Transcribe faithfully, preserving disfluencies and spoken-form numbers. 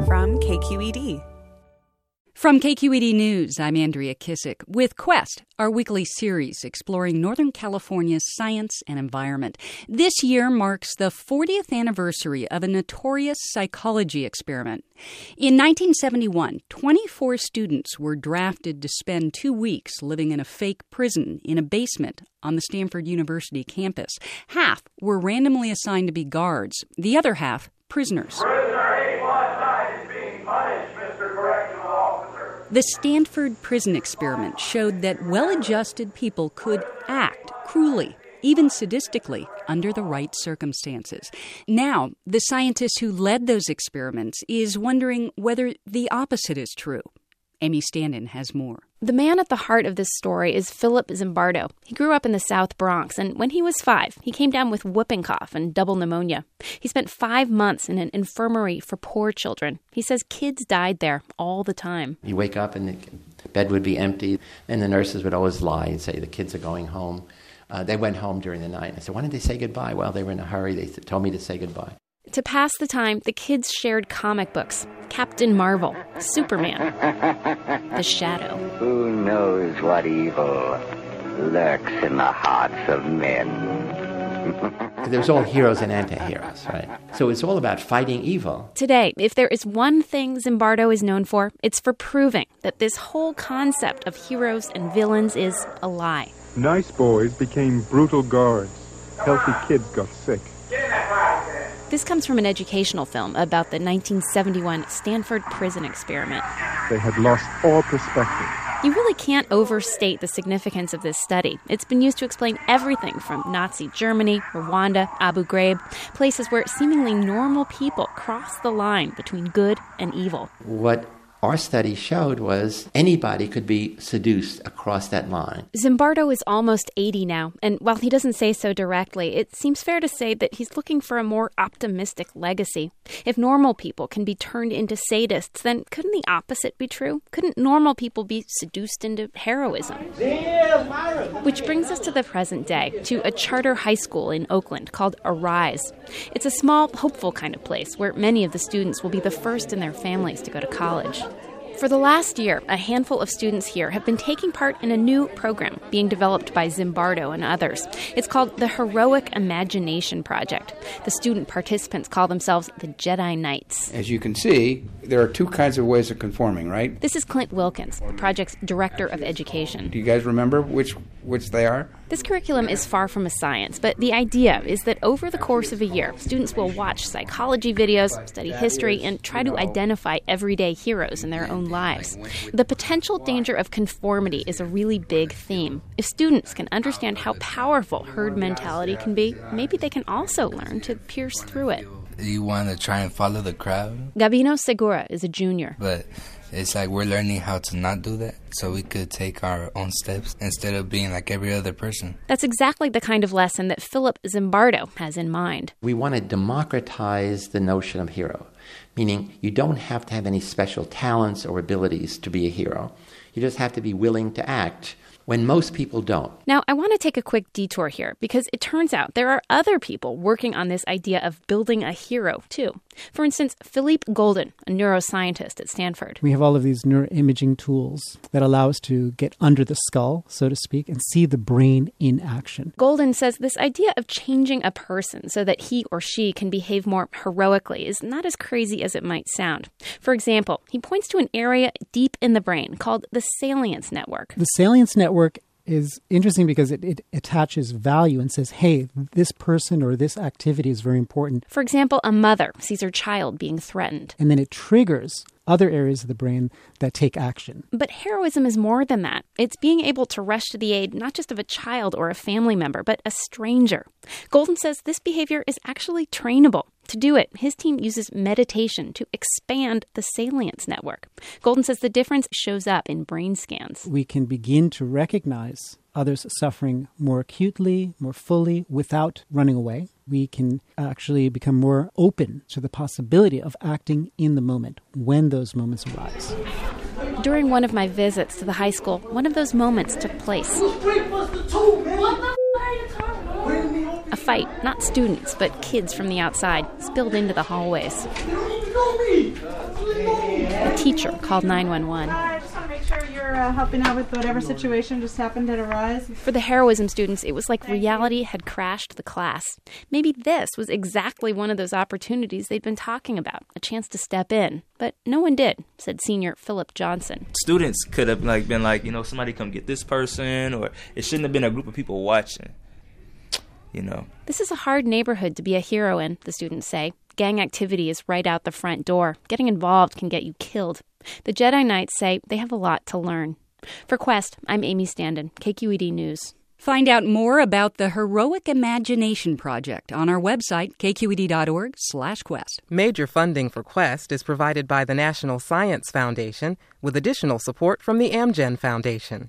from K Q E D. From K Q E D News, I'm Andrea Kissick with Quest, our weekly series exploring Northern California's science and environment. This year marks the fortieth anniversary of a notorious psychology experiment. In nineteen seventy-one, twenty-four students were drafted to spend two weeks living in a fake prison in a basement on the Stanford University campus. Half were randomly assigned to be guards, the other half prisoners. The Stanford prison experiment showed that well-adjusted people could act cruelly, even sadistically, under the right circumstances. Now, the scientist who led those experiments is wondering whether the opposite is true. Amy Standen has more. The man at the heart of this story is Philip Zimbardo. He grew up in the South Bronx, and when he was five, he came down with whooping cough and double pneumonia. He spent five months in an infirmary for poor children. He says kids died there all the time. You wake up and the bed would be empty, and the nurses would always lie and say the kids are going home. Uh, they went home during the night. I said, why didn't they say goodbye? Well, they were in a hurry. They told me to say goodbye. To pass the time, the kids shared comic books. Captain Marvel, Superman, The Shadow. Who knows what evil lurks in the hearts of men? There was all heroes and anti-heroes, right? So it's all about fighting evil. Today, if there is one thing Zimbardo is known for, it's for proving that this whole concept of heroes and villains is a lie. Nice boys became brutal guards. Healthy kids got sick. This comes from an educational film about the nineteen seventy-one Stanford prison experiment. They had lost all perspective. You really can't overstate the significance of this study. It's been used to explain everything from Nazi Germany, Rwanda, Abu Ghraib, places where seemingly normal people cross the line between good and evil. What our study showed was anybody could be seduced across that line. Zimbardo is almost eighty now, and while he doesn't say so directly, it seems fair to say that he's looking for a more optimistic legacy. If normal people can be turned into sadists, then couldn't the opposite be true? Couldn't normal people be seduced into heroism? Which brings us to the present day, to a charter high school in Oakland called Arise. It's a small, hopeful kind of place where many of the students will be the first in their families to go to college. For the last year, a handful of students here have been taking part in a new program being developed by Zimbardo and others. It's called the Heroic Imagination Project. The student participants call themselves the Jedi Knights. As you can see, there are two kinds of ways of conforming, right? This is Clint Wilkins, the project's director of education. Do you guys remember which which they are? This curriculum is far from a science, but the idea is that over the course of a year, students will watch psychology videos, study history, and try to identify everyday heroes in their own lives. The potential danger of conformity is a really big theme. If students can understand how powerful herd mentality can be, maybe they can also learn to pierce through it. You want to try and follow the crowd? Gabino Segura is a junior. But it's like we're learning how to not do that so we could take our own steps instead of being like every other person. That's exactly the kind of lesson that Philip Zimbardo has in mind. We want to democratize the notion of hero, meaning you don't have to have any special talents or abilities to be a hero. You just have to be willing to act when most people don't. Now, I want to take a quick detour here because it turns out there are other people working on this idea of building a hero, too. For instance, Philippe Golden, a neuroscientist at Stanford. We have all of these neuroimaging tools that allow us to get under the skull, so to speak, and see the brain in action. Golden says this idea of changing a person so that he or she can behave more heroically is not as crazy as it might sound. For example, he points to an area deep in the brain called the salience network. The salience network is interesting because it, it attaches value and says, hey, this person or this activity is very important. For example, a mother sees her child being threatened. And then it triggers other areas of the brain that take action. But heroism is more than that. It's being able to rush to the aid not just of a child or a family member, but a stranger. Golden says this behavior is actually trainable. To do it, his team uses meditation to expand the salience network. Golden says the difference shows up in brain scans. We can begin to recognize others suffering more acutely, more fully, without running away. We can actually become more open to the possibility of acting in the moment when those moments arise. During one of my visits to the high school, one of those moments took place. A fight, not students, but kids from the outside, spilled into the hallways. A teacher called nine one one. I just want to make sure you're uh, helping out with whatever situation just happened to arise. For the heroism students, it was like reality had crashed the class. Maybe this was exactly one of those opportunities they'd been talking about, a chance to step in. But no one did, said senior Philip Johnson. Students could have like been like, you know, somebody come get this person, or it shouldn't have been a group of people watching, you know. This is a hard neighborhood to be a hero in, the students say. Gang activity is right out the front door. Getting involved can get you killed. The Jedi Knights say they have a lot to learn. For Quest, I'm Amy Standen, K Q E D News. Find out more about the Heroic Imagination Project on our website, k q e d dot org slash quest. Major funding for Quest is provided by the National Science Foundation with additional support from the Amgen Foundation.